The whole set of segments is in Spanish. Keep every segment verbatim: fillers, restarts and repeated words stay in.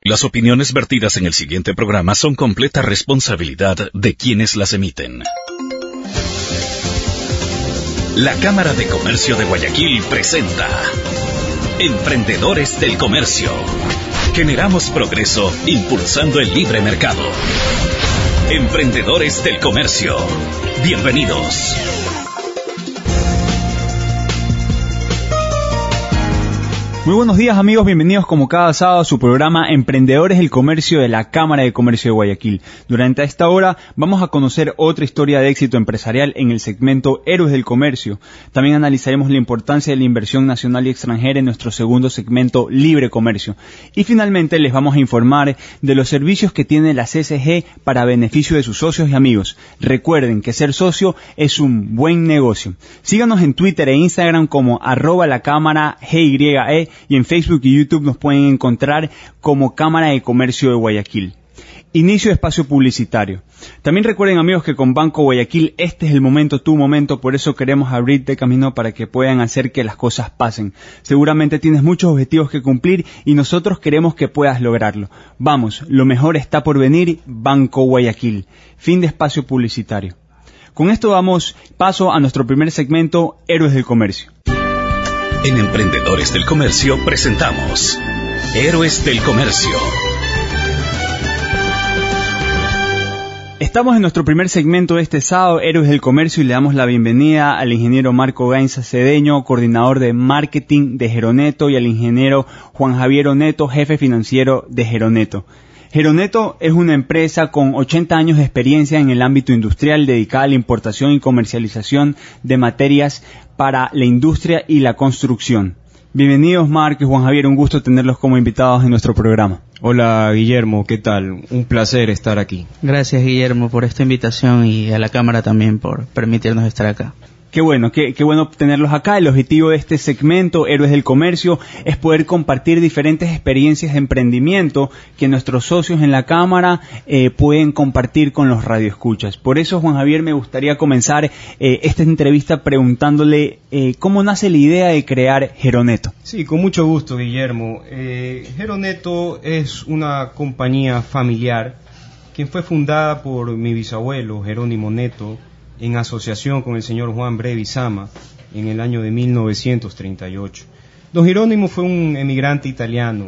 Las opiniones vertidas en el siguiente programa son completa responsabilidad de quienes las emiten. La Cámara de Comercio de Guayaquil presenta Emprendedores del Comercio. Generamos progreso impulsando el libre mercado. Emprendedores del Comercio. Bienvenidos. Muy buenos días, amigos, bienvenidos como cada sábado a su programa Emprendedores del Comercio de la Cámara de Comercio de Guayaquil. Durante esta hora vamos a conocer otra historia de éxito empresarial en el segmento Héroes del Comercio. También analizaremos la importancia de la inversión nacional y extranjera en nuestro segundo segmento Libre Comercio. Y finalmente les vamos a informar de los servicios que tiene la C C G para beneficio de sus socios y amigos. Recuerden que ser socio es un buen negocio. Síganos en Twitter e Instagram como arroba la cámara G Y E y en Facebook y YouTube nos pueden encontrar como Cámara de Comercio de Guayaquil. Inicio de espacio publicitario. También recuerden, amigos, que con Banco Guayaquil este es el momento, tu momento, por eso queremos abrirte camino para que puedan hacer que las cosas pasen. Seguramente tienes muchos objetivos que cumplir y nosotros queremos que puedas lograrlo. Vamos, lo mejor está por venir, Banco Guayaquil. Fin de espacio publicitario. Con esto damos paso a nuestro primer segmento, Héroes del Comercio. En Emprendedores del Comercio presentamos Héroes del Comercio. Estamos en nuestro primer segmento de este sábado, Héroes del Comercio, y le damos la bienvenida al ingeniero Marco Gainza Cedeño, coordinador de marketing de Geroneto, y al ingeniero Juan Javier Oneto, jefe financiero de Geroneto. Geroneto es una empresa con ochenta años de experiencia en el ámbito industrial dedicada a la importación y comercialización de materias para la industria y la construcción. Bienvenidos, Marco y Juan Javier, un gusto tenerlos como invitados en nuestro programa. Hola, Guillermo, ¿qué tal? Un placer estar aquí. Gracias, Guillermo, por esta invitación y a la Cámara también por permitirnos estar acá. Qué bueno, qué, qué bueno tenerlos acá. El objetivo de este segmento, Héroes del Comercio, es poder compartir diferentes experiencias de emprendimiento que nuestros socios en la Cámara eh, pueden compartir con los radioescuchas. Por eso, Juan Javier, me gustaría comenzar eh, esta entrevista preguntándole eh, cómo nace la idea de crear Geroneto. Sí, con mucho gusto, Guillermo. Eh, Geroneto es una compañía familiar que fue fundada por mi bisabuelo, Jerónimo Neto, en asociación con el señor Juan Brevi Sama, en el año de mil novecientos treinta y ocho. Don Jerónimo fue un emigrante italiano,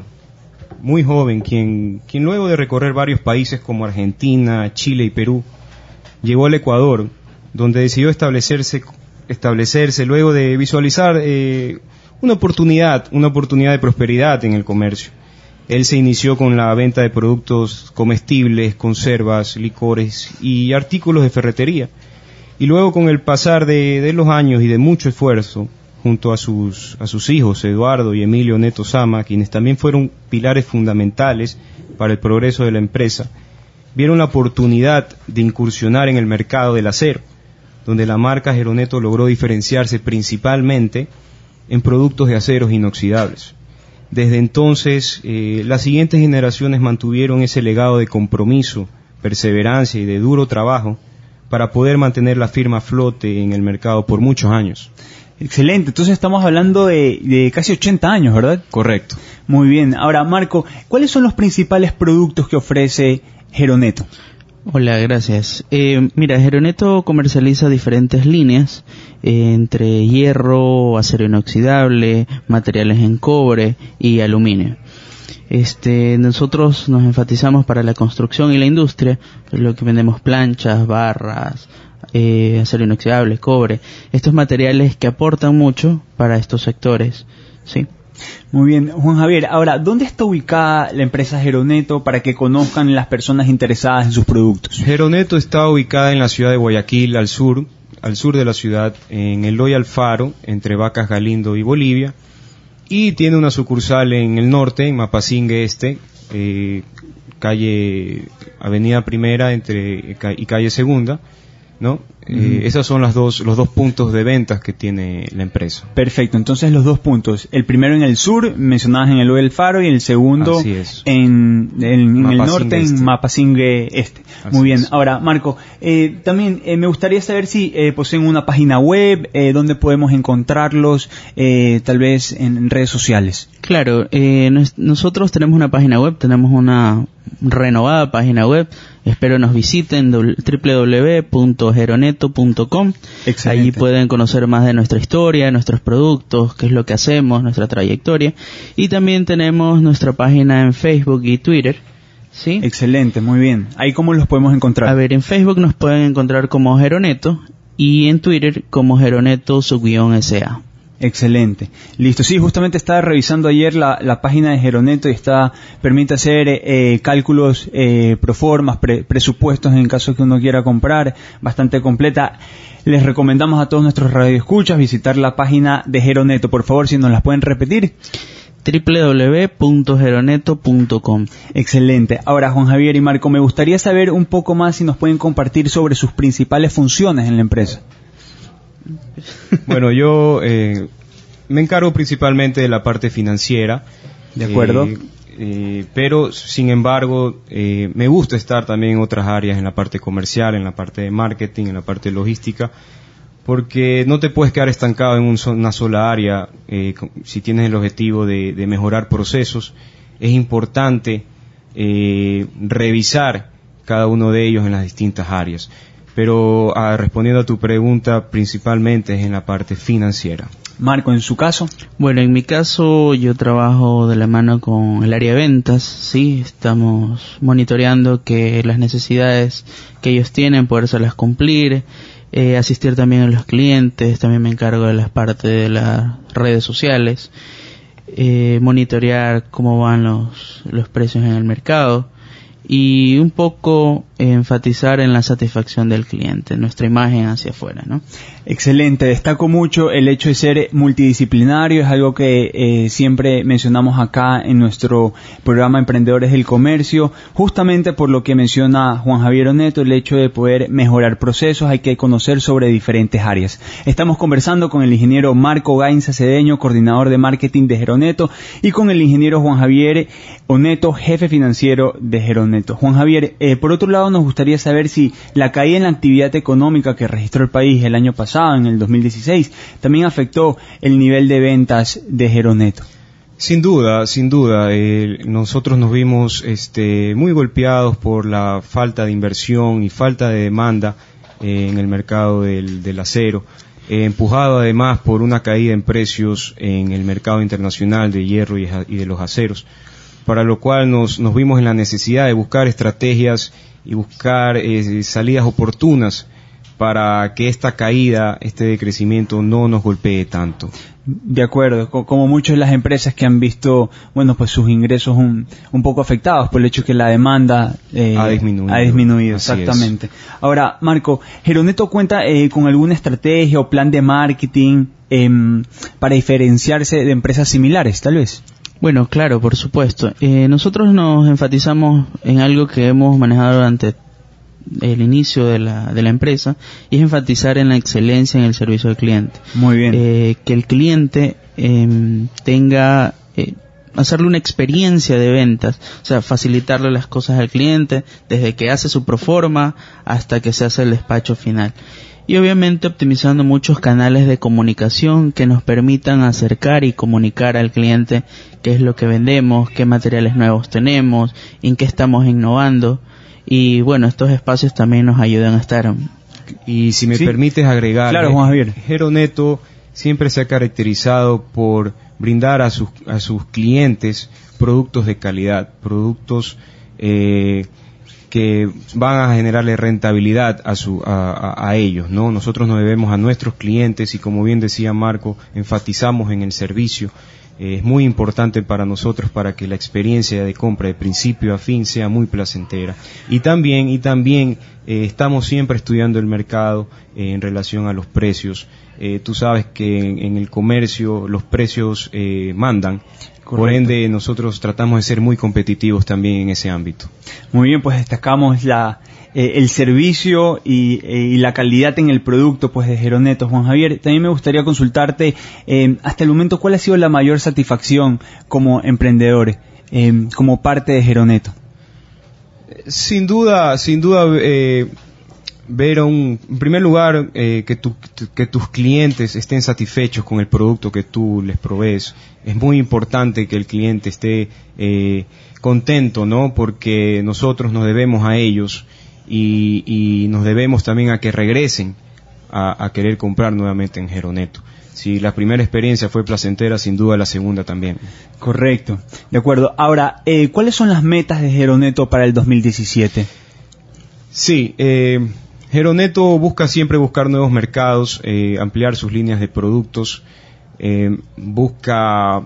muy joven, quien, quien luego de recorrer varios países como Argentina, Chile y Perú, llegó al Ecuador, donde decidió establecerse, establecerse luego de visualizar eh, una oportunidad, una oportunidad de prosperidad en el comercio. Él se inició con la venta de productos comestibles, conservas, licores y artículos de ferretería. Y luego, con el pasar de, de los años y de mucho esfuerzo, junto a sus, a sus hijos, Eduardo y Emilio Neto Sama, quienes también fueron pilares fundamentales para el progreso de la empresa, vieron la oportunidad de incursionar en el mercado del acero, donde la marca Geroneto logró diferenciarse principalmente en productos de aceros inoxidables. Desde entonces, eh, las siguientes generaciones mantuvieron ese legado de compromiso, perseverancia y de duro trabajo para poder mantener la firma a flote en el mercado por muchos años. Excelente, entonces estamos hablando de, de casi ochenta años, ¿verdad? Correcto. Muy bien, ahora Marco, ¿cuáles son los principales productos que ofrece Geroneto? Hola, gracias. Eh, mira, Geroneto comercializa diferentes líneas, eh, entre hierro, acero inoxidable, materiales en cobre y aluminio. Este, nosotros nos enfatizamos para la construcción y la industria, lo que vendemos planchas, barras, eh, acero inoxidable, cobre, estos materiales que aportan mucho para estos sectores, ¿sí? Muy bien, Juan Javier, ahora, ¿dónde está ubicada la empresa Geroneto para que conozcan las personas interesadas en sus productos? Geroneto está ubicada en la ciudad de Guayaquil, al sur, al sur de la ciudad, en Eloy Alfaro, entre Vacas Galindo y Bolivia, y tiene una sucursal en el norte, en Mapasingue Este, eh, calle Avenida Primera entre y calle Segunda, ¿no? Uh-huh. Eh, esos son las dos, los dos puntos de ventas que tiene la empresa. Perfecto, entonces los dos puntos. El primero en el sur, mencionabas en el Ojo del Faro, y el segundo en, en, en el norte, este. en Mapasingue Este. Así Muy bien. Es. Ahora, Marco, eh, también eh, me gustaría saber si eh, poseen una página web, eh, donde podemos encontrarlos, eh, tal vez en redes sociales. Claro, eh, nos, nosotros tenemos una página web, tenemos una renovada página web. Espero nos visiten doble u doble u doble u punto geroneto punto com. Allí pueden conocer más de nuestra historia, nuestros productos, qué es lo que hacemos, nuestra trayectoria. Y también tenemos nuestra página en Facebook y Twitter. ¿Sí? Excelente, muy bien. ¿Ahí cómo los podemos encontrar? A ver, en Facebook nos pueden encontrar como Geroneto y en Twitter como Geroneto subguión S A. Excelente. Listo. Sí, justamente estaba revisando ayer la, la página de Geroneto y está, permite hacer eh, cálculos eh, pro formas, pre, presupuestos en caso que uno quiera comprar, bastante completa. Les recomendamos a todos nuestros radioescuchas visitar la página de Geroneto. Por favor, si nos las pueden repetir. doble u doble u doble u punto geroneto punto com. Excelente. Ahora, Juan Javier y Marco, me gustaría saber un poco más si nos pueden compartir sobre sus principales funciones en la empresa. Bueno, yo eh, me encargo principalmente de la parte financiera. De acuerdo. Eh, eh, pero, sin embargo, eh, me gusta estar también en otras áreas, en la parte comercial, en la parte de marketing, en la parte de logística, porque no te puedes quedar estancado en un, una sola área. Eh, si tienes el objetivo de, de mejorar procesos, es importante eh, revisar cada uno de ellos en las distintas áreas. Pero ah, respondiendo a tu pregunta, principalmente es en la parte financiera. Marco, ¿en su caso? Bueno, en mi caso yo trabajo de la mano con el área de ventas, sí, estamos monitoreando que las necesidades que ellos tienen, podérselas cumplir, eh, asistir también a los clientes, también me encargo de las partes de las redes sociales, eh, monitorear cómo van los, los precios en el mercado, y un poco eh, enfatizar en la satisfacción del cliente, nuestra imagen hacia afuera, ¿no? Excelente, destaco mucho el hecho de ser multidisciplinario, es algo que eh, siempre mencionamos acá en nuestro programa Emprendedores del Comercio, justamente por lo que menciona Juan Javier Oneto, el hecho de poder mejorar procesos, hay que conocer sobre diferentes áreas. Estamos conversando con el ingeniero Marco Gainza Cedeño, coordinador de marketing de Geroneto, y con el ingeniero Juan Javier Oneto, jefe financiero de Geroneto. Juan Javier, eh, por otro lado nos gustaría saber si la caída en la actividad económica que registró el país el año pasado, en el dos mil dieciséis, también afectó el nivel de ventas de Geroneto. Sin duda, sin duda, eh, nosotros nos vimos este, muy golpeados por la falta de inversión y falta de demanda eh, en el mercado del, del acero, eh, empujado además por una caída en precios en el mercado internacional de hierro y, y de los aceros, para lo cual nos, nos vimos en la necesidad de buscar estrategias y buscar eh, salidas oportunas para que esta caída, este decrecimiento no nos golpee tanto. De acuerdo, como muchas de las empresas que han visto, bueno, pues sus ingresos un, un poco afectados por el hecho que la demanda eh, ha disminuido. Ha disminuido, exactamente. Es. Ahora, Marco, Geroneto cuenta eh, con alguna estrategia o plan de marketing eh, para diferenciarse de empresas similares, tal vez. Bueno, claro, por supuesto. Eh, nosotros nos enfatizamos en algo que hemos manejado durante el inicio de la, de la empresa, y es enfatizar en la excelencia en el servicio al cliente. Muy bien. Eh, que el cliente eh, tenga, eh, hacerle una experiencia de ventas, o sea, facilitarle las cosas al cliente, desde que hace su proforma hasta que se hace el despacho final. Y obviamente optimizando muchos canales de comunicación que nos permitan acercar y comunicar al cliente qué es lo que vendemos, qué materiales nuevos tenemos, en qué estamos innovando. Y bueno, estos espacios también nos ayudan a estar. Y si me ¿Sí? permites agregar, claro, Juan Javier. Geroneto siempre se ha caracterizado por brindar a sus, a sus clientes productos de calidad, productos eh, que van a generarle rentabilidad a, su, a, a, a ellos, ¿no? Nosotros nos debemos a nuestros clientes y, como bien decía Marco, enfatizamos en el servicio. Eh, es muy importante para nosotros para que la experiencia de compra de principio a fin sea muy placentera. Y también, y también eh, estamos siempre estudiando el mercado eh, en relación a los precios. Eh, tú sabes que en, en el comercio los precios eh, mandan. Correcto. Por ende, nosotros tratamos de ser muy competitivos también en ese ámbito. Muy bien, pues destacamos la, eh, el servicio y, eh, y la calidad en el producto pues de Geroneto. Juan Javier, también me gustaría consultarte, eh, hasta el momento, ¿cuál ha sido la mayor satisfacción como emprendedor, eh, como parte de Geroneto? Sin duda, sin duda, eh, ver un, en primer lugar, eh, que, tu, que tus clientes estén satisfechos con el producto que tú les provees. Es muy importante que el cliente esté eh, contento, ¿no? Porque nosotros nos debemos a ellos y, y nos debemos también a que regresen a, a querer comprar nuevamente en Geroneto. Si la primera experiencia fue placentera, sin duda la segunda también. Correcto, de acuerdo. Ahora, eh, ¿cuáles son las metas de Geroneto para el dos mil diecisiete? Sí, eh, Geroneto busca siempre buscar nuevos mercados, eh, ampliar sus líneas de productos, eh, busca,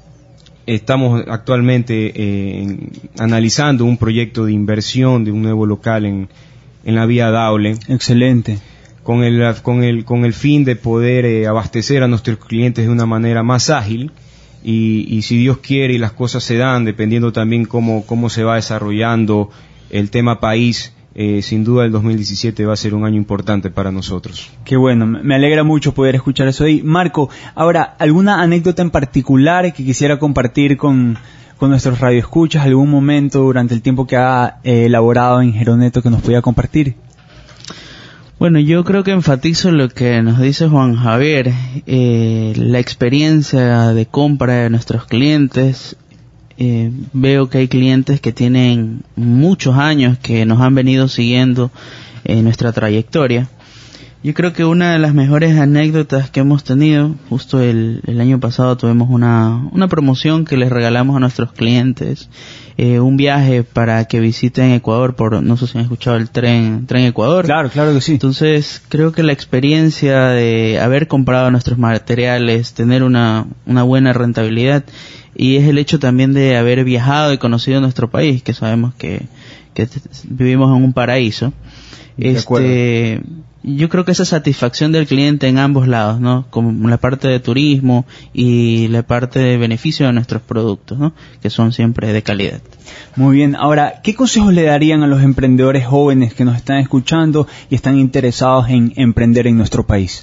estamos actualmente eh, en, analizando un proyecto de inversión de un nuevo local en, en la vía Daule. Excelente. Con el, con el, con el fin de poder eh, abastecer a nuestros clientes de una manera más ágil y, y si Dios quiere y las cosas se dan, dependiendo también cómo, cómo se va desarrollando el tema país, Eh, sin duda el dos mil diecisiete va a ser un año importante para nosotros. Qué bueno, me alegra mucho poder escuchar eso ahí. Marco, ahora, ¿alguna anécdota en particular que quisiera compartir con, con nuestros radioescuchas? ¿Algún momento durante el tiempo que ha eh, elaborado en Geroneto que nos pudiera compartir? Bueno, yo creo que enfatizo lo que nos dice Juan Javier, eh, la experiencia de compra de nuestros clientes. Eh, veo que hay clientes que tienen muchos años que nos han venido siguiendo en nuestra trayectoria. Yo creo que una de las mejores anécdotas que hemos tenido, justo el, el año pasado tuvimos una, una promoción que les regalamos a nuestros clientes, eh, un viaje para que visiten Ecuador por, no sé si han escuchado el tren, tren Ecuador. Claro, claro que sí. Entonces creo que la experiencia de haber comprado nuestros materiales, tener una, una buena rentabilidad, y es el hecho también de haber viajado y conocido nuestro país, que sabemos que, que vivimos en un paraíso. Este, yo creo que esa satisfacción del cliente en ambos lados, ¿no? Como la parte de turismo y la parte de beneficio de nuestros productos, ¿no? Que son siempre de calidad. Muy bien. Ahora, ¿qué consejos le darían a los emprendedores jóvenes que nos están escuchando y están interesados en emprender en nuestro país?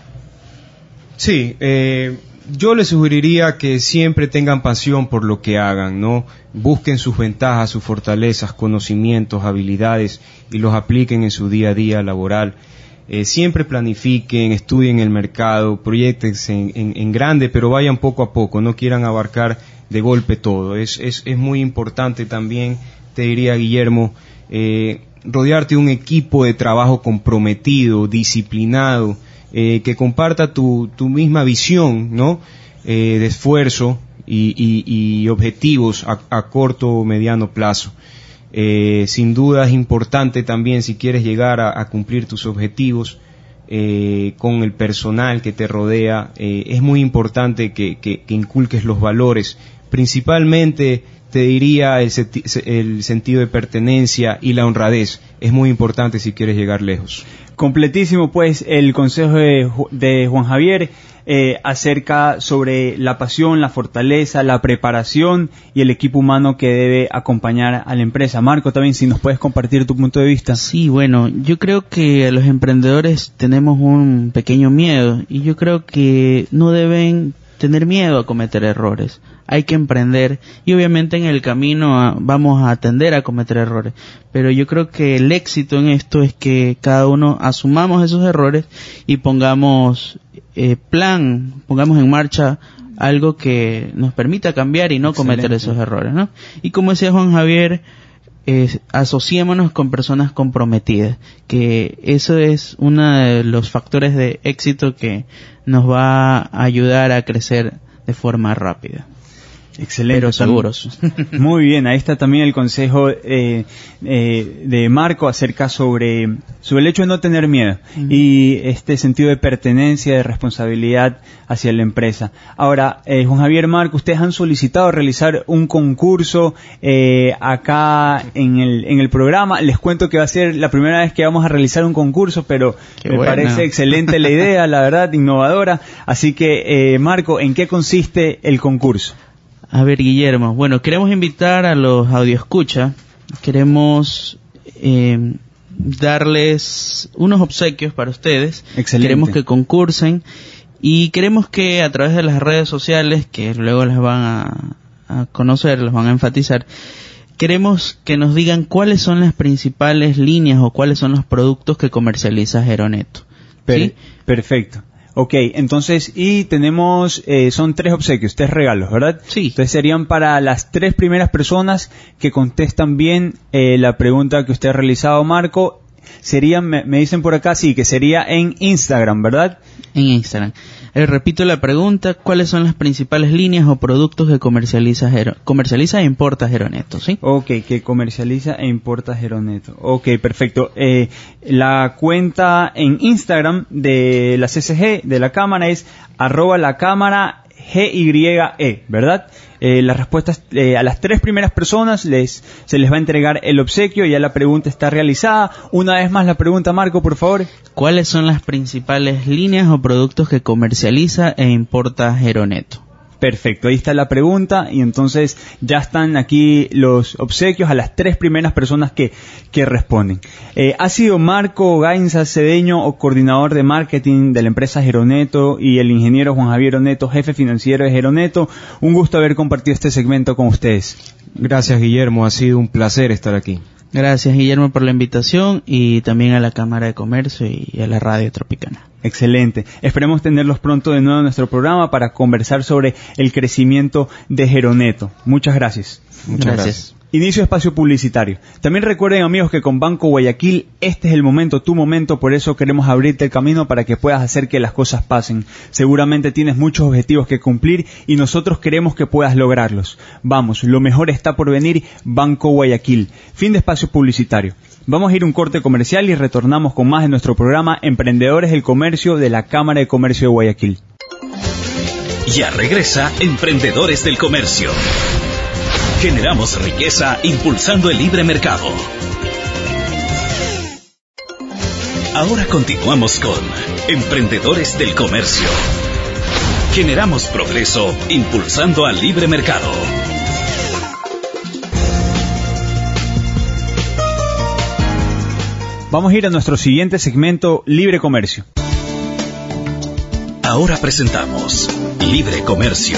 Sí, eh... yo les sugeriría que siempre tengan pasión por lo que hagan, ¿no? Busquen sus ventajas, sus fortalezas, conocimientos, habilidades y los apliquen en su día a día laboral. Eh, siempre planifiquen, estudien el mercado, proyéctense en, en, en grande, pero vayan poco a poco, no quieran abarcar de golpe todo. Es, es, es muy importante también, te diría, Guillermo, eh, rodearte de un equipo de trabajo comprometido, disciplinado, Eh, que comparta tu, tu misma visión, ¿no? Eh, de esfuerzo y, y, y objetivos a, a corto o mediano plazo. Eh, sin duda es importante también, si quieres llegar a, a cumplir tus objetivos eh, con el personal que te rodea, eh, es muy importante que, que, que inculques los valores, principalmente te diría el, seti- el sentido de pertenencia y la honradez. Es muy importante si quieres llegar lejos. Completísimo pues el consejo de, de Juan Javier eh, acerca sobre la pasión, la fortaleza, la preparación y el equipo humano que debe acompañar a la empresa. Marco, también si nos puedes compartir tu punto de vista. Sí, bueno, yo creo que los emprendedores tenemos un pequeño miedo y yo creo que no deben tener miedo a cometer errores. Hay que emprender y obviamente en el camino a, vamos a tender a cometer errores, pero yo creo que el éxito en esto es que cada uno asumamos esos errores y pongamos eh, plan, pongamos en marcha algo que nos permita cambiar y no cometer Excelente. Esos errores, ¿no? Y como decía Juan Javier, eh, asociémonos con personas comprometidas, que eso es uno de los factores de éxito que nos va a ayudar a crecer de forma rápida. Excelente. Pero seguros. Muy bien, ahí está también el consejo eh, eh, de Marco acerca sobre, sobre el hecho de no tener miedo uh-huh. y este sentido de pertenencia, de responsabilidad hacia la empresa. Ahora, eh, Juan Javier, Marco, ustedes han solicitado realizar un concurso eh, acá en el, en el programa. Les cuento que va a ser la primera vez que vamos a realizar un concurso, pero Qué me buena. Parece excelente la idea, la verdad, innovadora. Así que, eh, Marco, ¿en qué consiste el concurso? A ver, Guillermo, bueno, queremos invitar a los audioescucha, queremos eh, darles unos obsequios para ustedes. Excelente. Queremos que concursen y queremos que a través de las redes sociales, que luego las van a, a conocer, las van a enfatizar, queremos que nos digan cuáles son las principales líneas o cuáles son los productos que comercializa Geroneto. Per- ¿Sí? Perfecto. Ok, entonces, y tenemos, eh, son tres obsequios, tres regalos, ¿verdad? Sí. Entonces serían para las tres primeras personas que contestan bien eh, la pregunta que usted ha realizado, Marco. Serían, me, me dicen por acá, sí, que sería en Instagram, ¿verdad? En Instagram. Eh, repito la pregunta, ¿cuáles son las principales líneas o productos que comercializa Gero, comercializa e importa Geroneto, sí? Ok, que comercializa e importa Geroneto. Ok, perfecto. Eh, la cuenta en Instagram de la C C G, de la cámara, es arroba la cámara G Y E, ¿verdad? Eh, las respuestas eh, a las tres primeras personas les se les va a entregar el obsequio. Ya la pregunta está realizada. Una vez más la pregunta, Marco, por favor. ¿Cuáles son las principales líneas o productos que comercializa e importa Geroneto? Perfecto, ahí está la pregunta y entonces ya están aquí los obsequios a las tres primeras personas que, que responden. Eh, ha sido Marco Gainza Cedeño, o coordinador de marketing de la empresa Geroneto, y el ingeniero Juan Javier Oneto, jefe financiero de Geroneto. Un gusto haber compartido este segmento con ustedes. Gracias, Guillermo, ha sido un placer estar aquí. Gracias, Guillermo, por la invitación y también a la Cámara de Comercio y a la Radio Tropicana. Excelente. Esperemos tenerlos pronto de nuevo en nuestro programa para conversar sobre el crecimiento de Geroneto. Muchas gracias. Muchas gracias. gracias. Inicio espacio publicitario. También recuerden, amigos, que con Banco Guayaquil este es el momento, tu momento, por eso queremos abrirte el camino para que puedas hacer que las cosas pasen. Seguramente tienes muchos objetivos que cumplir y nosotros queremos que puedas lograrlos. Vamos, lo mejor está por venir, Banco Guayaquil. Fin de espacio publicitario. Vamos a ir a un corte comercial y retornamos con más de nuestro programa Emprendedores del Comercio de la Cámara de Comercio de Guayaquil. Ya regresa Emprendedores del Comercio. Generamos riqueza impulsando el libre mercado. Ahora continuamos con Emprendedores del Comercio. Generamos progreso impulsando al libre mercado. Vamos a ir a nuestro siguiente segmento, Libre Comercio. Ahora presentamos Libre Comercio.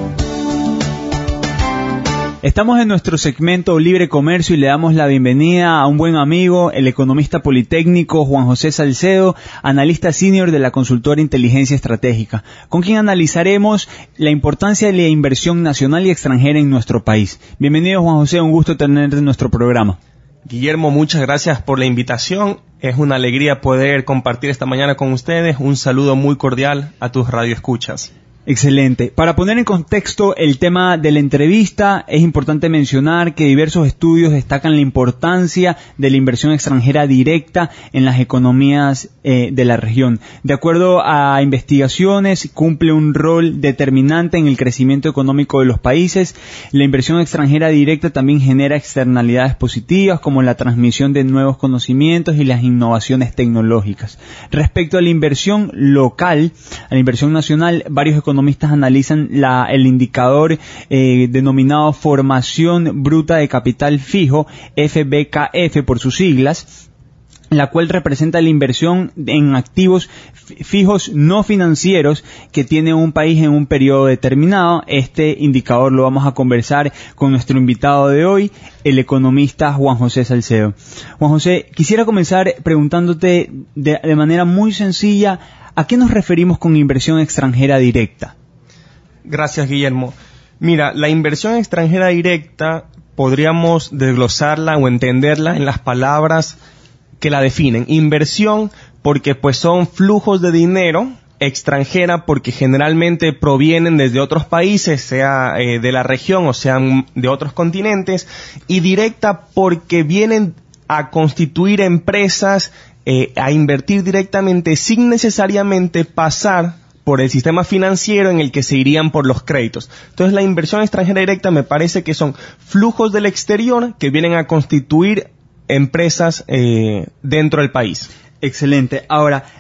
Estamos en nuestro segmento Libre Comercio y le damos la bienvenida a un buen amigo, el economista politécnico Juan José Salcedo, analista senior de la consultora Inteligencia Estratégica, con quien analizaremos la importancia de la inversión nacional y extranjera en nuestro país. Bienvenido, Juan José, un gusto tenerte en nuestro programa. Guillermo, muchas gracias por la invitación. Es una alegría poder compartir esta mañana con ustedes. Un saludo muy cordial a tus radioescuchas. Excelente. Para poner en contexto el tema de la entrevista, es importante mencionar que diversos estudios destacan la importancia de la inversión extranjera directa en las economías eh, de la región. De acuerdo a investigaciones, cumple un rol determinante en el crecimiento económico de los países. La inversión extranjera directa también genera externalidades positivas como la transmisión de nuevos conocimientos y las innovaciones tecnológicas. Respecto a la inversión local, a la inversión nacional, varios economistas economistas analizan la, el indicador eh, denominado Formación Bruta de Capital Fijo, F B K F por sus siglas, la cual representa la inversión en activos fijos no financieros que tiene un país en un periodo determinado. Este indicador lo vamos a conversar con nuestro invitado de hoy, el economista Juan José Salcedo. Juan José, quisiera comenzar preguntándote de, de manera muy sencilla, ¿a qué nos referimos con inversión extranjera directa? Gracias, Guillermo. Mira, la inversión extranjera directa podríamos desglosarla o entenderla en las palabras que la definen. Inversión porque pues son flujos de dinero, extranjera porque generalmente provienen desde otros países, sea eh, de la región o sean de otros continentes, y directa porque vienen a constituir empresas, Eh, a invertir directamente sin necesariamente pasar por el sistema financiero en el que se irían por los créditos. Entonces la inversión extranjera directa me parece que son flujos del exterior que vienen a constituir empresas eh, dentro del país. Excelente. Ahora,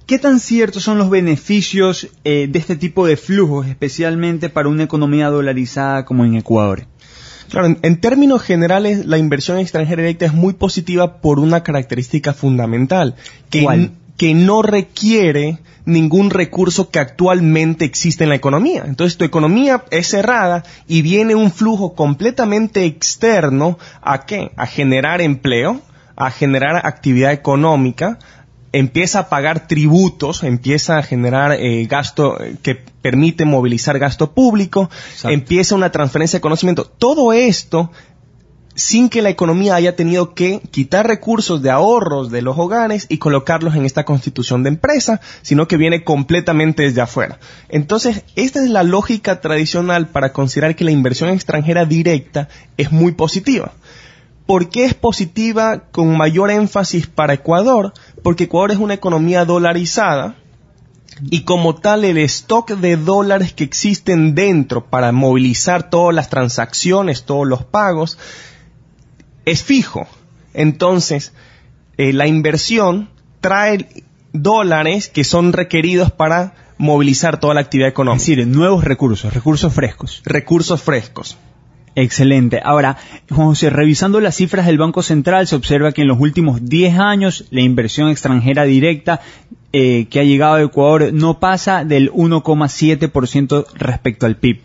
¿Qué tan ciertos son los beneficios eh, de este tipo de flujos, especialmente para una economía dolarizada como en Ecuador? Claro, en, en términos generales, la inversión extranjera directa es muy positiva por una característica fundamental, que, ¿Cuál? que no requiere ningún recurso que actualmente existe en la economía. Entonces, tu economía es cerrada y viene un flujo completamente externo ¿a qué? A generar empleo, a generar actividad económica, empieza a pagar tributos, empieza a generar eh, gasto eh, que permite movilizar gasto público, Exacto. empieza una transferencia de conocimiento. Todo esto sin que la economía haya tenido que quitar recursos de ahorros de los hogares y colocarlos en esta constitución de empresa, sino que viene completamente desde afuera. Entonces, esta es la lógica tradicional para considerar que la inversión extranjera directa es muy positiva. ¿Por qué es positiva con mayor énfasis para Ecuador? Porque Ecuador es una economía dolarizada y como tal el stock de dólares que existen dentro para movilizar todas las transacciones, todos los pagos, es fijo. Entonces, eh, la inversión trae dólares que son requeridos para movilizar toda la actividad económica. Es decir, nuevos recursos, recursos frescos. Recursos frescos. Excelente. Ahora, Juan José, revisando las cifras del Banco Central, se observa que en los últimos diez años la inversión extranjera directa eh, que ha llegado a Ecuador no pasa del uno coma siete por ciento respecto al P I B.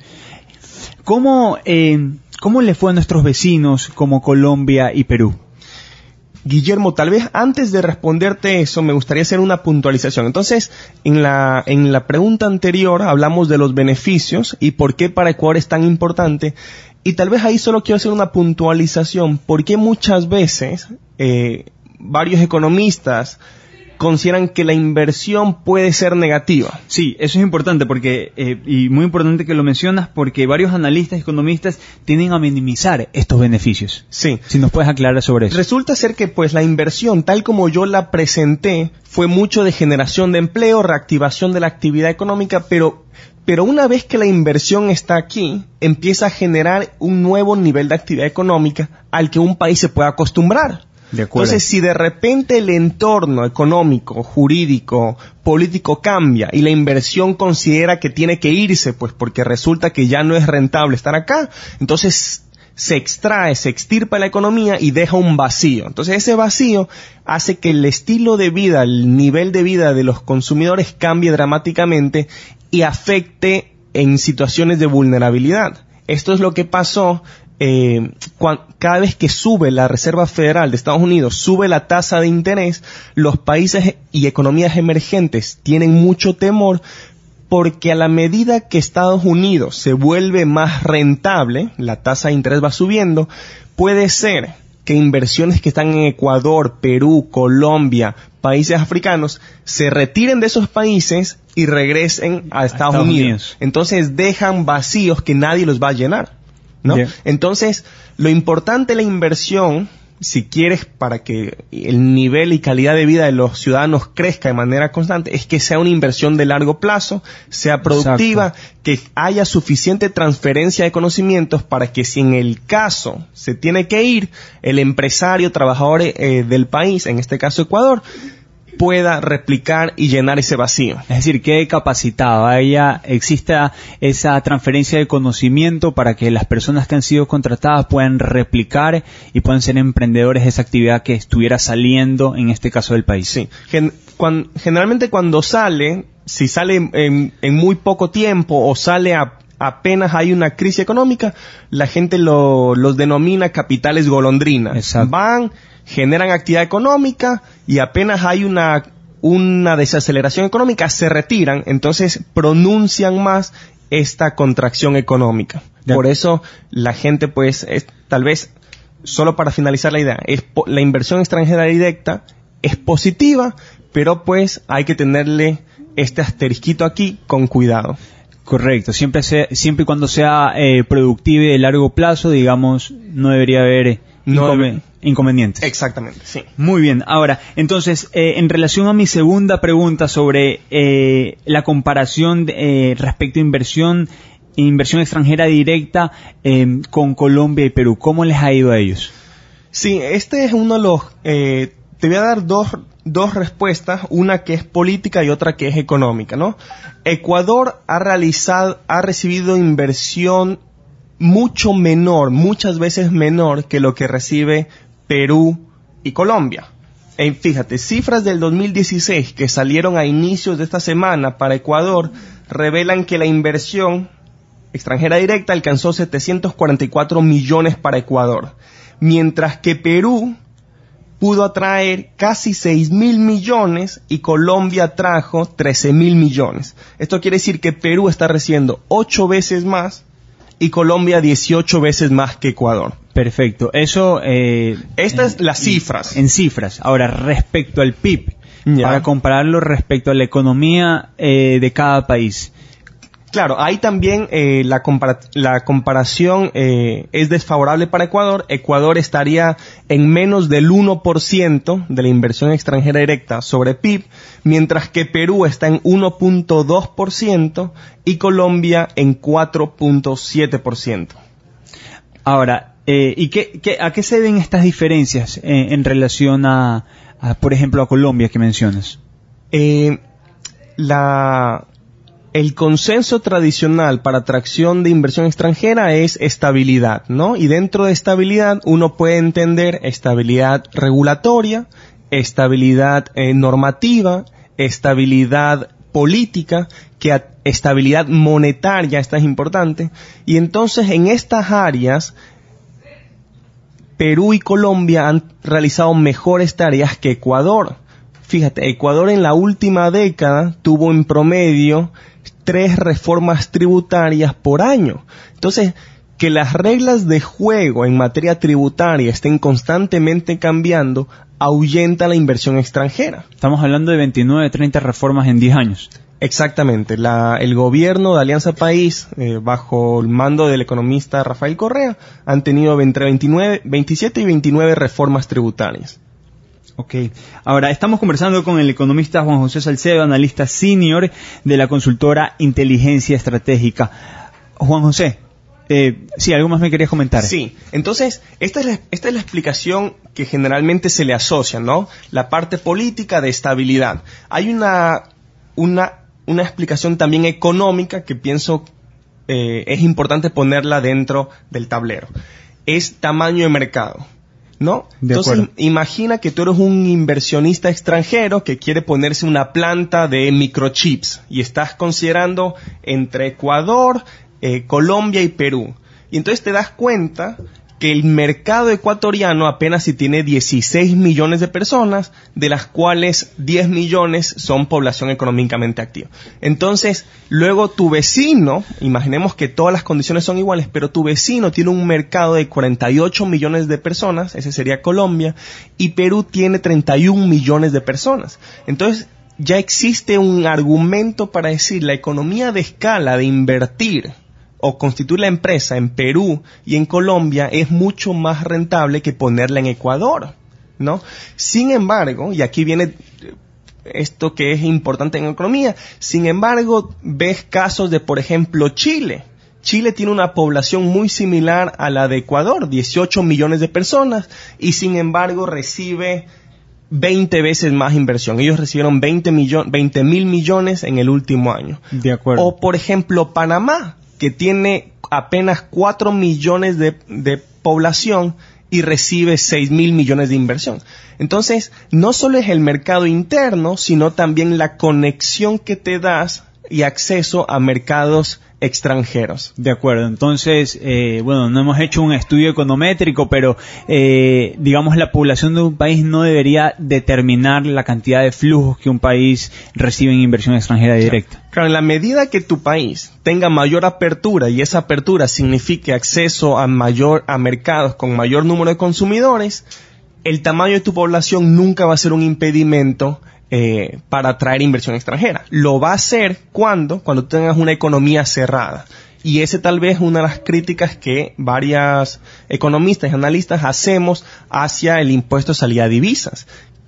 ¿Cómo, eh, ¿Cómo le fue a nuestros vecinos como Colombia y Perú? Guillermo, tal vez antes de responderte eso, me gustaría hacer una puntualización. Entonces, en la, en la pregunta anterior hablamos de los beneficios y por qué para Ecuador es tan importante. Y tal vez ahí solo quiero hacer una puntualización, porque muchas veces eh, varios economistas consideran que la inversión puede ser negativa. Sí, eso es importante porque eh, y muy importante que lo mencionas porque varios analistas y economistas tienden a minimizar estos beneficios. Sí. Si nos puedes aclarar sobre eso. Resulta ser que pues la inversión, tal como yo la presenté, fue mucho de generación de empleo, reactivación de la actividad económica, pero Pero una vez que la inversión está aquí, empieza a generar un nuevo nivel de actividad económica al que un país se puede acostumbrar. De acuerdo. Entonces, si de repente el entorno económico, jurídico, político cambia y la inversión considera que tiene que irse, pues porque resulta que ya no es rentable estar acá, entonces se extrae, se extirpa la economía y deja un vacío. Entonces ese vacío hace que el estilo de vida, el nivel de vida de los consumidores cambie dramáticamente y afecte en situaciones de vulnerabilidad. Esto es lo que pasó eh, cuando, cada vez que sube la Reserva Federal de Estados Unidos, sube la tasa de interés, los países y economías emergentes tienen mucho temor porque a la medida que Estados Unidos se vuelve más rentable, la tasa de interés va subiendo, puede ser que inversiones que están en Ecuador, Perú, Colombia, países africanos, se retiren de esos países y regresen a Estados, Estados Unidos. Unidos. Entonces dejan vacíos que nadie los va a llenar, ¿no? Yeah. Entonces, lo importante de la inversión, si quieres para que el nivel y calidad de vida de los ciudadanos crezca de manera constante, es que sea una inversión de largo plazo, sea productiva, Exacto. que haya suficiente transferencia de conocimientos para que si en el caso se tiene que ir, el empresario, trabajador eh, del país, en este caso Ecuador, pueda replicar y llenar ese vacío. Es decir, que capacitado, haya, exista esa transferencia de conocimiento para que las personas que han sido contratadas puedan replicar y puedan ser emprendedores de esa actividad que estuviera saliendo, en este caso del país. Sí, Gen- cuando, generalmente cuando sale, si sale en, en muy poco tiempo o sale a apenas hay una crisis económica, la gente lo, los denomina capitales golondrina. Exacto. Van, generan actividad económica y apenas hay una, una desaceleración económica, se retiran, entonces pronuncian más esta contracción económica. Ya. Por eso la gente pues, es, tal vez, solo para finalizar la idea, es po- la inversión extranjera directa es positiva, pero pues hay que tenerle este asterisquito aquí con cuidado. Correcto, siempre sea, siempre y cuando sea eh, productiva y de largo plazo, digamos, no debería haber no income- debe... inconvenientes. Exactamente, sí. Muy bien, ahora, entonces, eh, en relación a mi segunda pregunta sobre eh, la comparación de, eh, respecto a inversión, inversión extranjera directa eh, con Colombia y Perú, ¿cómo les ha ido a ellos? Sí, este es uno de los eh, te voy a dar dos, dos respuestas, una que es política y otra que es económica, ¿no? Ecuador ha realizado, ha recibido inversión mucho menor, muchas veces menor que lo que recibe Perú y Colombia. Eh, fíjate, cifras del dos mil dieciséis que salieron a inicios de esta semana para Ecuador revelan que la inversión extranjera directa alcanzó setecientos cuarenta y cuatro millones para Ecuador, mientras que Perú pudo atraer casi seis mil millones y Colombia trajo trece mil millones. Esto quiere decir que Perú está recibiendo ocho veces más y Colombia dieciocho veces más que Ecuador. Perfecto. Eso... Eh, Estas son las cifras. En cifras. Ahora, respecto al P I B, Ya. para compararlo respecto a la economía eh, de cada país. Claro, ahí también eh, la, compara la comparación eh, es desfavorable para Ecuador. Ecuador estaría en menos del uno por ciento de la inversión extranjera directa sobre P I B, mientras que Perú está en uno punto dos por ciento y Colombia en cuatro punto siete por ciento. Ahora, eh, ¿y qué, qué, a qué se deben estas diferencias eh, en relación a, a, por ejemplo, a Colombia que mencionas? Eh, la... El consenso tradicional para atracción de inversión extranjera es estabilidad, ¿no? Y dentro de estabilidad uno puede entender estabilidad regulatoria, estabilidad eh, normativa, estabilidad política, que a, estabilidad monetaria, esta es importante. Y entonces en estas áreas Perú y Colombia han realizado mejores tareas que Ecuador. Fíjate, Ecuador en la última década tuvo en promedio tres reformas tributarias por año. Entonces, que las reglas de juego en materia tributaria estén constantemente cambiando, ahuyenta la inversión extranjera. Estamos hablando de veintinueve, treinta reformas en diez años. Exactamente. La, el gobierno de Alianza País, eh, bajo el mando del economista Rafael Correa, han tenido entre veintinueve, veintisiete y veintinueve reformas tributarias. Ok. Ahora, estamos conversando con el economista Juan José Salcedo, analista senior de la consultora Inteligencia Estratégica. Juan José, eh, sí, ¿algo más me querías comentar? Sí. Entonces, esta es, la, esta es la explicación que generalmente se le asocia, ¿no? La parte política de estabilidad. Hay una, una, una explicación también económica que pienso eh, es importante ponerla dentro del tablero. Es tamaño de mercado, ¿no? De Entonces, acuerdo. imagina que tú eres un inversionista extranjero que quiere ponerse una planta de microchips y estás considerando entre Ecuador, eh, Colombia y Perú. Y entonces te das cuenta que el mercado ecuatoriano apenas si tiene dieciséis millones de personas, de las cuales diez millones son población económicamente activa. Entonces, luego tu vecino, imaginemos que todas las condiciones son iguales, pero tu vecino tiene un mercado de cuarenta y ocho millones de personas, ese sería Colombia, y Perú tiene treinta y un millones de personas. Entonces, ya existe un argumento para decir la economía de escala de invertir o constituir la empresa en Perú y en Colombia es mucho más rentable que ponerla en Ecuador, ¿no? Sin embargo, y aquí viene esto que es importante en economía, sin embargo, ves casos de, por ejemplo, Chile. Chile tiene una población muy similar a la de Ecuador, dieciocho millones de personas, y sin embargo recibe veinte veces más inversión. Ellos recibieron veinte mil millones en el último año. De acuerdo. O, por ejemplo, Panamá, que tiene apenas cuatro millones de, de población y recibe seis mil millones de inversión. Entonces, no solo es el mercado interno, sino también la conexión que te das y acceso a mercados extranjeros. De acuerdo, entonces, eh, bueno, no hemos hecho un estudio econométrico, pero eh, digamos la población de un país no debería determinar la cantidad de flujos que un país recibe en inversión extranjera directa. Claro, en la medida que tu país tenga mayor apertura y esa apertura signifique acceso a mayor a mercados con mayor número de consumidores, el tamaño de tu población nunca va a ser un impedimento Eh, para atraer inversión extranjera. Lo va a hacer cuando, cuando tengas una economía cerrada. Y ese tal vez es una de las críticas que varias economistas y analistas hacemos hacia el impuesto de salida de divisas,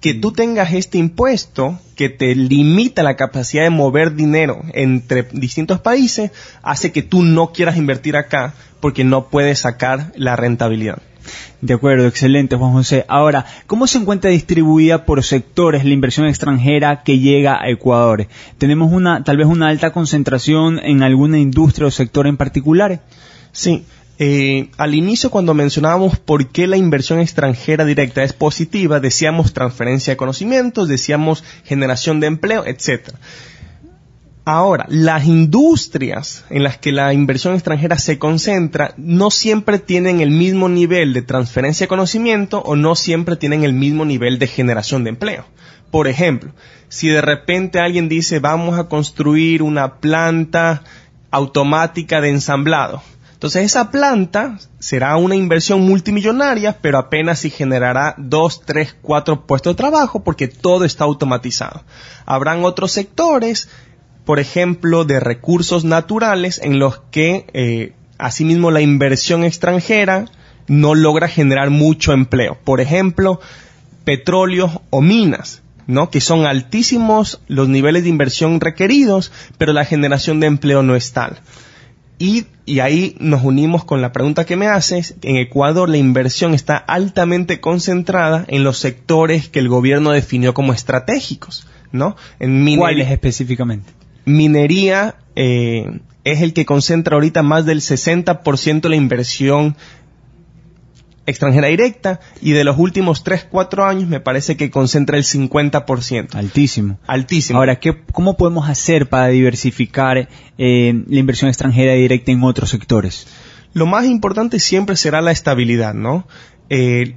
que tú tengas este impuesto que te limita la capacidad de mover dinero entre distintos países, hace que tú no quieras invertir acá porque no puedes sacar la rentabilidad. De acuerdo, excelente, Juan José. Ahora, ¿cómo se encuentra distribuida por sectores la inversión extranjera que llega a Ecuador? ¿Tenemos una, tal vez una alta concentración en alguna industria o sector en particular? Sí. Eh, al inicio, cuando mencionábamos por qué la inversión extranjera directa es positiva, decíamos transferencia de conocimientos, decíamos generación de empleo, etcétera. Ahora, las industrias en las que la inversión extranjera se concentra no siempre tienen el mismo nivel de transferencia de conocimiento o no siempre tienen el mismo nivel de generación de empleo. Por ejemplo, si de repente alguien dice vamos a construir una planta automática de ensamblado, entonces esa planta será una inversión multimillonaria, pero apenas si generará dos, tres, cuatro puestos de trabajo porque todo está automatizado. Habrán otros sectores, por ejemplo, de recursos naturales en los que, eh, asimismo, la inversión extranjera no logra generar mucho empleo. Por ejemplo, petróleos o minas, ¿no? Que son altísimos los niveles de inversión requeridos, pero la generación de empleo no es tal. Y, y ahí nos unimos con la pregunta que me haces. En Ecuador la inversión está altamente concentrada en los sectores que el gobierno definió como estratégicos, ¿no? En minería, ¿cuáles específicamente? Minería eh, es el que concentra ahorita más del sesenta por ciento de la inversión extranjera directa, y de los últimos tres, cuatro años me parece que concentra el cincuenta por ciento. Altísimo. Altísimo. Ahora, ¿qué, ¿cómo podemos hacer para diversificar eh, la inversión extranjera directa en otros sectores? Lo más importante siempre será la estabilidad, ¿no? Eh,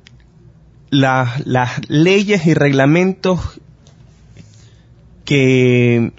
la, las leyes y reglamentos que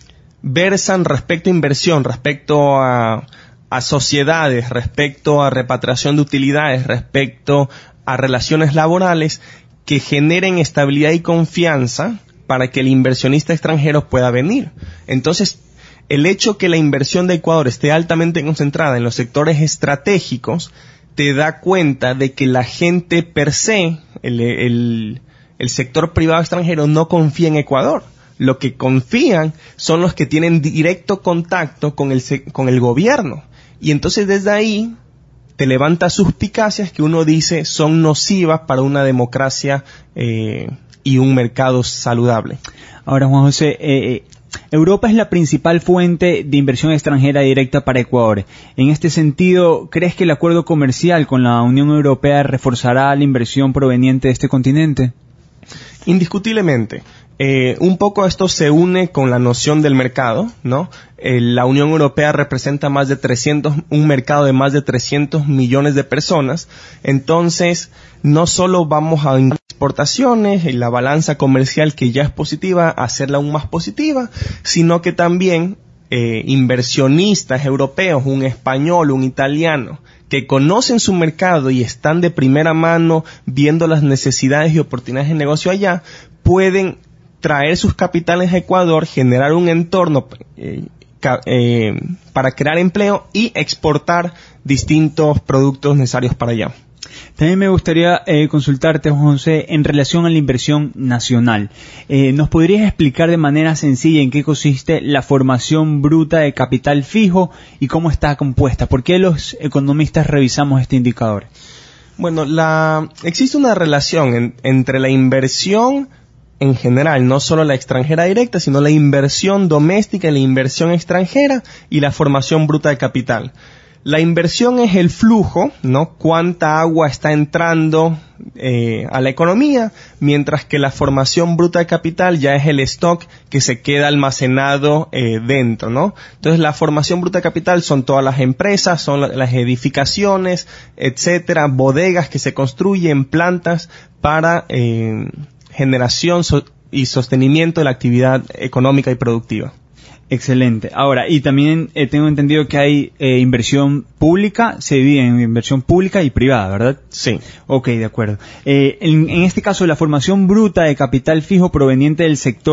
versan respecto a inversión, respecto a, a sociedades, respecto a repatriación de utilidades, respecto a relaciones laborales, que generen estabilidad y confianza para que el inversionista extranjero pueda venir. Entonces, el hecho que la inversión de Ecuador esté altamente concentrada en los sectores estratégicos te da cuenta de que la gente per se, el, el, el sector privado extranjero no confía en Ecuador. Lo que confían son los que tienen directo contacto con el, con el gobierno. Y entonces desde ahí te levanta suspicacias que uno dice son nocivas para una democracia eh, y un mercado saludable. Ahora, Juan José, eh, Europa es la principal fuente de inversión extranjera directa para Ecuador. En este sentido, ¿crees que el acuerdo comercial con la Unión Europea reforzará la inversión proveniente de este continente? Indiscutiblemente. Eh, un poco esto se une con la noción del mercado, ¿no? Eh, la Unión Europea representa más de trescientos, un mercado de más de trescientos millones de personas. Entonces, no solo vamos a exportaciones y la balanza comercial que ya es positiva, hacerla aún más positiva, sino que también eh, inversionistas europeos, un español, un italiano, que conocen su mercado y están de primera mano viendo las necesidades y oportunidades de negocio allá, pueden traer sus capitales a Ecuador, generar un entorno eh, ca, eh, para crear empleo y exportar distintos productos necesarios para allá. También me gustaría eh, consultarte, Juan José, en relación a la inversión nacional. Eh, ¿Nos podrías explicar de manera sencilla en qué consiste la formación bruta de capital fijo y cómo está compuesta? ¿Por qué los economistas revisamos este indicador? Bueno, la, existe una relación en, entre la inversión en general, no solo la extranjera directa, sino la inversión doméstica y la inversión extranjera y la formación bruta de capital. La inversión es el flujo, ¿no? Cuánta agua está entrando eh, a la economía, mientras que la formación bruta de capital ya es el stock que se queda almacenado eh, dentro, ¿no? Entonces la formación bruta de capital son todas las empresas, son las edificaciones, etcétera, bodegas que se construyen, plantas para eh, generación so- y sostenimiento de la actividad económica y productiva. Excelente. Ahora, y también eh, tengo entendido que hay eh, inversión pública, se divide en inversión pública y privada, ¿verdad? Sí. Ok, de acuerdo. Eh, en, en este caso, la formación bruta de capital fijo proveniente del sector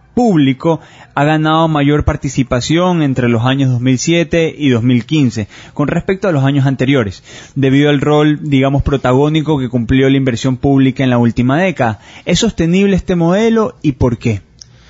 público ha ganado mayor participación entre los años dos mil siete y dos mil quince con respecto a los años anteriores, debido al rol, digamos, protagónico que cumplió la inversión pública en la última década. ¿Es sostenible este modelo y por qué?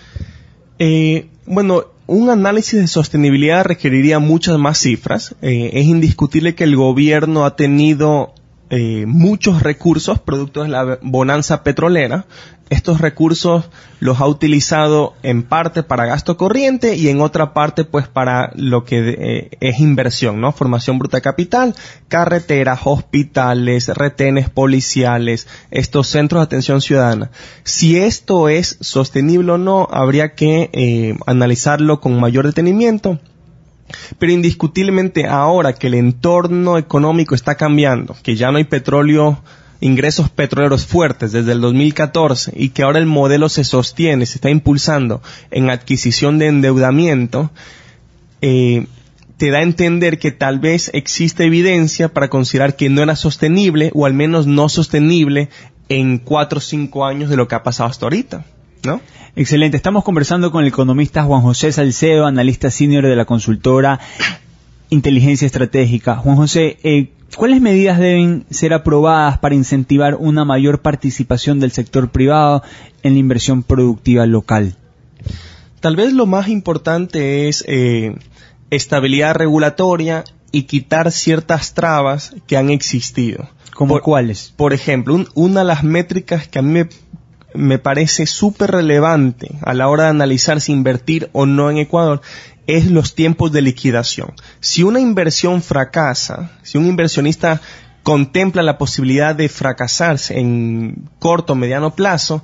Eh, bueno, un análisis de sostenibilidad requeriría muchas más cifras. Eh, es indiscutible que el gobierno ha tenido eh, muchos recursos producto de la bonanza petrolera. Estos recursos los ha utilizado en parte para gasto corriente y en otra parte pues para lo que eh, es inversión, ¿no? Formación bruta de capital, carreteras, hospitales, retenes policiales, estos centros de atención ciudadana. Si esto es sostenible o no, habría que eh, analizarlo con mayor detenimiento. Pero indiscutiblemente ahora que el entorno económico está cambiando, que ya no hay petróleo, ingresos petroleros fuertes desde el dos mil catorce y que ahora el modelo se sostiene, se está impulsando en adquisición de endeudamiento, eh, te da a entender que tal vez existe evidencia para considerar que no era sostenible o al menos no sostenible en cuatro o cinco años de lo que ha pasado hasta ahorita, ¿no? Excelente. Estamos conversando con el economista Juan José Salcedo, analista senior de la consultora Inteligencia Estratégica. Juan José, eh, ¿cuáles medidas deben ser aprobadas para incentivar una mayor participación del sector privado en la inversión productiva local? Tal vez lo más importante es eh, estabilidad regulatoria y quitar ciertas trabas que han existido. ¿Cómo por, cuáles? Por ejemplo, un, una de las métricas que a mí me, me parece súper relevante a la hora de analizar si invertir o no en Ecuador es los tiempos de liquidación. Si una inversión fracasa, si un inversionista contempla la posibilidad de fracasarse en corto o mediano plazo,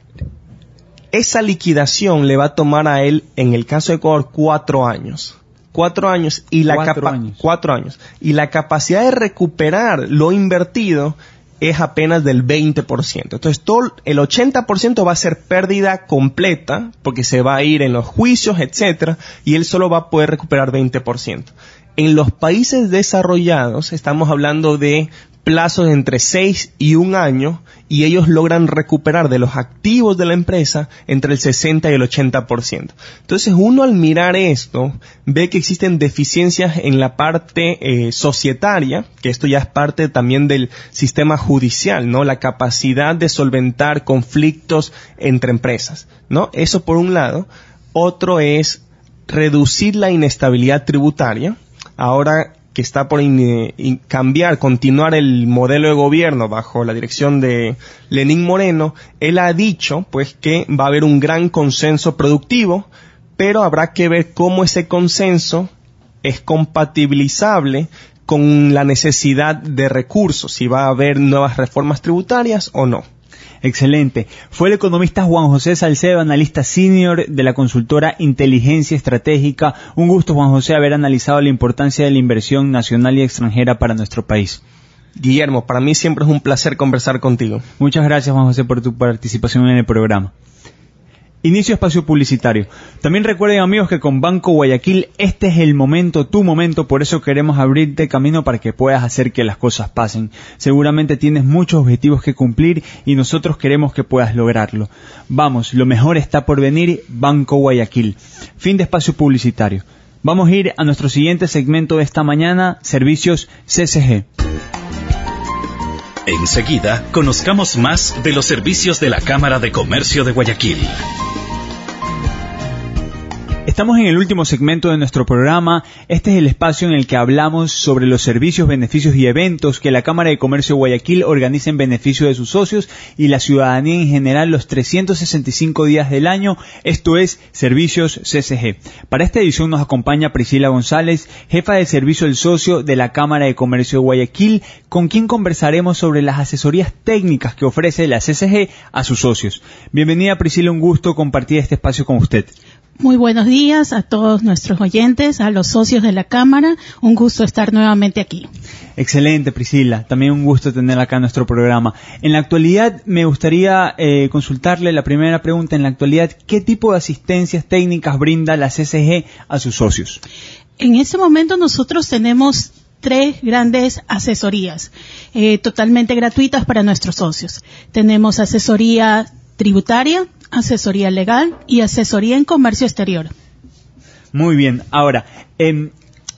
esa liquidación le va a tomar a él, en el caso de Ecuador, cuatro años. Cuatro años y la cuatro, capa- años. cuatro años. Y la capacidad de recuperar lo invertido es apenas del veinte por ciento. Entonces, todo el ochenta por ciento va a ser pérdida completa, porque se va a ir en los juicios, etcétera, y él solo va a poder recuperar veinte por ciento. En los países desarrollados, estamos hablando de plazos de entre seis y un año, y ellos logran recuperar de los activos de la empresa entre el sesenta y el ochenta por ciento. Entonces, uno al mirar esto, ve que existen deficiencias en la parte eh, societaria, que esto ya es parte también del sistema judicial, ¿no? La capacidad de solventar conflictos entre empresas, ¿no? Eso por un lado. Otro es reducir la inestabilidad tributaria. Ahora que está por in, in, cambiar, continuar el modelo de gobierno bajo la dirección de Lenín Moreno, él ha dicho pues que va a haber un gran consenso productivo, pero habrá que ver cómo ese consenso es compatibilizable con la necesidad de recursos, si va a haber nuevas reformas tributarias o no. Excelente. Fue el economista Juan José Salcedo, analista senior de la consultora Inteligencia Estratégica. Un gusto, Juan José, haber analizado la importancia de la inversión nacional y extranjera para nuestro país. Guillermo, para mí siempre es un placer conversar contigo. Muchas gracias, Juan José, por tu participación en el programa. Inicio espacio publicitario. También recuerden, amigos, que con Banco Guayaquil este es el momento, tu momento, por eso queremos abrirte camino para que puedas hacer que las cosas pasen. Seguramente tienes muchos objetivos que cumplir y nosotros queremos que puedas lograrlo. Vamos, lo mejor está por venir, Banco Guayaquil. Fin de espacio publicitario. Vamos a ir a nuestro siguiente segmento de esta mañana, servicios C C G. Enseguida, conozcamos más de los servicios de la Cámara de Comercio de Guayaquil. Estamos en el último segmento de nuestro programa. Este es el espacio en el que hablamos sobre los servicios, beneficios y eventos que la Cámara de Comercio de Guayaquil organiza en beneficio de sus socios y la ciudadanía en general los trescientos sesenta y cinco días del año. Esto es Servicios C C G. Para esta edición nos acompaña Priscila González, jefa de servicio del socio de la Cámara de Comercio de Guayaquil, con quien conversaremos sobre las asesorías técnicas que ofrece la C C G a sus socios. Bienvenida, Priscila, un gusto compartir este espacio con usted. Muy buenos días a todos nuestros oyentes, a los socios de la Cámara. Un gusto estar nuevamente aquí. Excelente, Priscila. También un gusto tenerla acá en nuestro programa. En la actualidad, me gustaría eh, consultarle la primera pregunta. En la actualidad, ¿qué tipo de asistencias técnicas brinda la C C G a sus socios? En este momento nosotros tenemos tres grandes asesorías eh, totalmente gratuitas para nuestros socios. Tenemos asesoría tributaria, asesoría legal y asesoría en comercio exterior. Muy bien. Ahora, eh,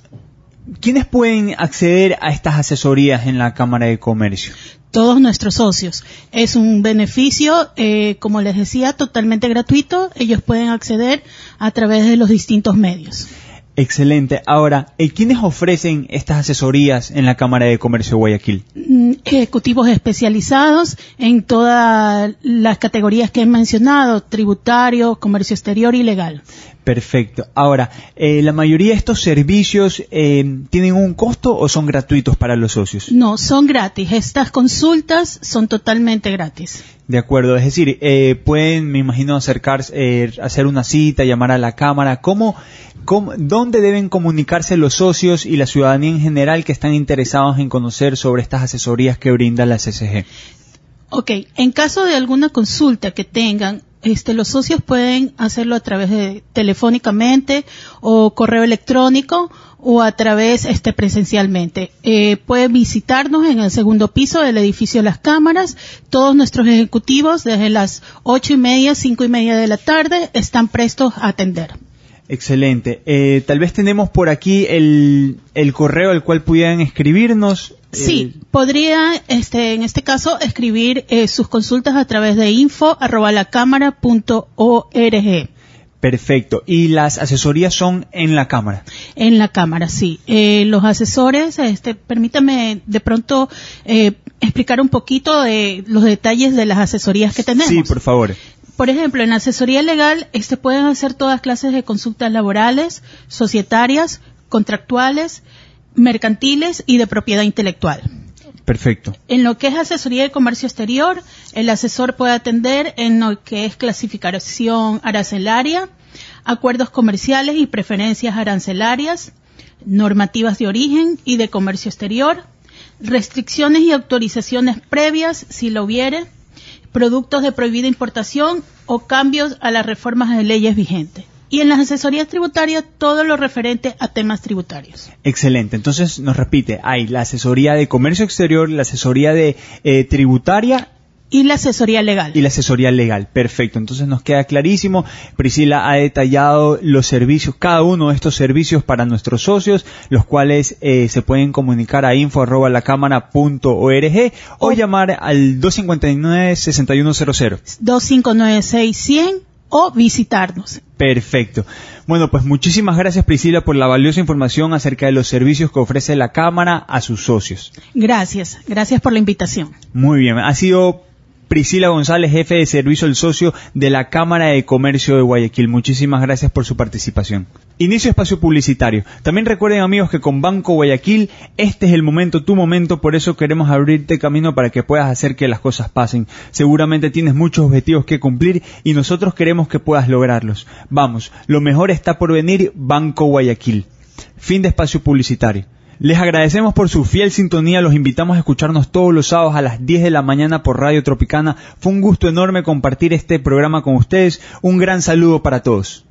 ¿quiénes pueden acceder a estas asesorías en la Cámara de Comercio? Todos nuestros socios. Es un beneficio, eh, como les decía, totalmente gratuito. Ellos pueden acceder a través de los distintos medios. Excelente. Ahora, ¿quiénes ofrecen estas asesorías en la Cámara de Comercio de Guayaquil? Ejecutivos especializados en todas las categorías que he mencionado, tributario, comercio exterior y legal. Perfecto. Ahora, eh, ¿la mayoría de estos servicios eh, tienen un costo o son gratuitos para los socios? No, son gratis. Estas consultas son totalmente gratis. De acuerdo. Es decir, eh, pueden, me imagino, acercarse, eh, hacer una cita, llamar a la Cámara. ¿Cómo, cómo, dónde deben comunicarse los socios y la ciudadanía en general que están interesados en conocer sobre estas asesorías que brinda la C C G? Ok. En caso de alguna consulta que tengan, Este, los socios pueden hacerlo a través de telefónicamente o correo electrónico o a través este, presencialmente. Eh, pueden visitarnos en el segundo piso del edificio Las Cámaras. Todos nuestros ejecutivos desde las ocho y media, cinco y media de la tarde están prestos a atender. Excelente. Eh, tal vez tenemos por aquí el, el correo al cual pudieran escribirnos. Sí, podría, este, en este caso, escribir eh, sus consultas a través de info arroba la cámara punto org. Perfecto. ¿Y las asesorías son en la Cámara? En la Cámara, sí. Eh, los asesores, este, permítame de pronto eh, explicar un poquito de los detalles de las asesorías que tenemos. Sí, por favor. Por ejemplo, en asesoría legal este, pueden hacer todas clases de consultas laborales, societarias, contractuales, mercantiles y de propiedad intelectual. Perfecto. En lo que es asesoría de comercio exterior, el asesor puede atender en lo que es clasificación arancelaria, acuerdos comerciales y preferencias arancelarias, normativas de origen y de comercio exterior, restricciones y autorizaciones previas, si lo hubiere, productos de prohibida importación o cambios a las reformas de leyes vigentes. Y en las asesorías tributarias, todo lo referente a temas tributarios. Excelente. Entonces, nos repite, hay la asesoría de comercio exterior, la asesoría de eh, tributaria y la asesoría legal. Y la asesoría legal. Perfecto. Entonces nos queda clarísimo. Priscila ha detallado los servicios, cada uno de estos servicios para nuestros socios, los cuales eh, se pueden comunicar a info arroba la cámara punto org o, o llamar al dos cinco nueve, seis uno cero cero. dos cinco nueve seis, cien o visitarnos. Perfecto. Bueno, pues muchísimas gracias, Priscila, por la valiosa información acerca de los servicios que ofrece la Cámara a sus socios. Gracias, gracias por la invitación. Muy bien, ha sido Priscila González, jefe de servicio al socio de la Cámara de Comercio de Guayaquil. Muchísimas gracias por su participación. Inicio espacio publicitario. También recuerden, amigos, que con Banco Guayaquil este es el momento, tu momento, por eso queremos abrirte camino para que puedas hacer que las cosas pasen. Seguramente tienes muchos objetivos que cumplir y nosotros queremos que puedas lograrlos. Vamos, lo mejor está por venir, Banco Guayaquil. Fin de espacio publicitario. Les agradecemos por su fiel sintonía, los invitamos a escucharnos todos los sábados a las diez de la mañana por Radio Tropicana. Fue un gusto enorme compartir este programa con ustedes. Un gran saludo para todos.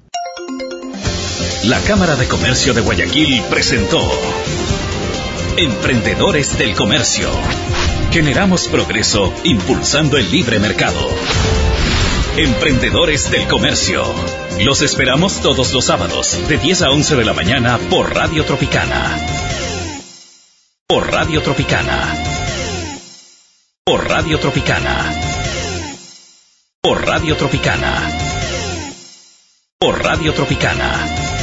La Cámara de Comercio de Guayaquil presentó Emprendedores del Comercio. Generamos progreso impulsando el libre mercado. Emprendedores del Comercio. Los esperamos todos los sábados de diez a once de la mañana por Radio Tropicana. Por Radio Tropicana. Por Radio Tropicana. Por Radio Tropicana. Por Radio Tropicana.